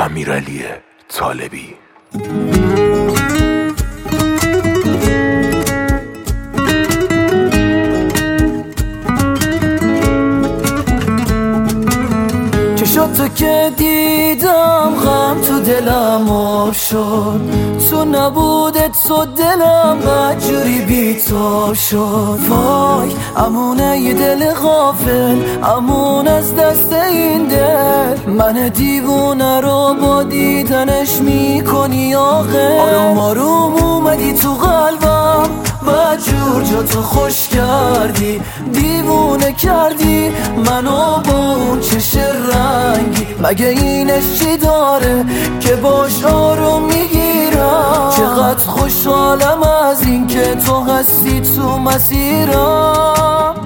امیرعلی طالبی. چشاتو که دیدم غم تو دلم آب شد، تو نبودت تو دلم بدجوری بی‌تاب شد. وای امونه یه دل غافل، امون از دست این دل، من دیوونه رو با دیدنش میکنی آخه. آروم آروم اومدی تو قلبم، بدجور جا تو خوش کردی، دیوونه کردی منو با اون چش رنگی. مگه اینش چی داره که باش آروم میگیرم؟ چقدر خوشحالم از این که تو هستی تو مسیرم.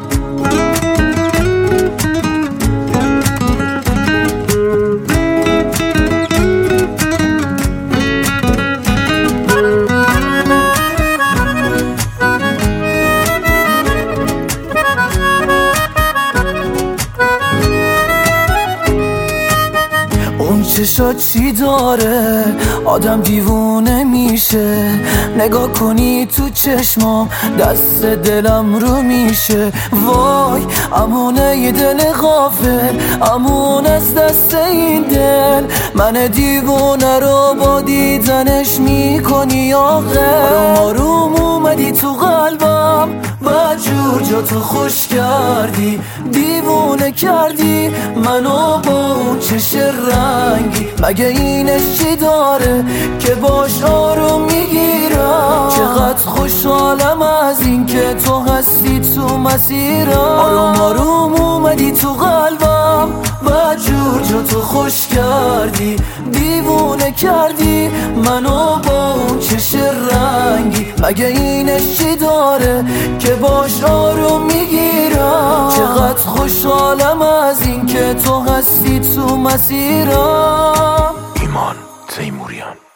اون چشات چی داره آدم دیوونه میشه؟ نگاه کنی تو چشمام دست دلم رو میشه. وای امونه یه دل غافل، امون از دست این دل، من دیوونه رو با دیدنش میکنی آخه. آروم آروم اومدی تو قلبم، بدجور جا تو خوش کردی، دیوونه کردی منو با اون چش رنگی. مگه اینش چی داره که باش آروم میگیرم؟ چقدر خوشحالم از این که تو هستی تو مسیرم. آروم آروم اومدی تو قلبم، بدجور جا تو خوش کردی، دیوونه کردی منو با اون چش رنگی. مگه اینش چی داره که باش آروم میگیرم؟ چقدر خوشحالم از این که تو هستی تو مسیرم. ایمان تیموریان.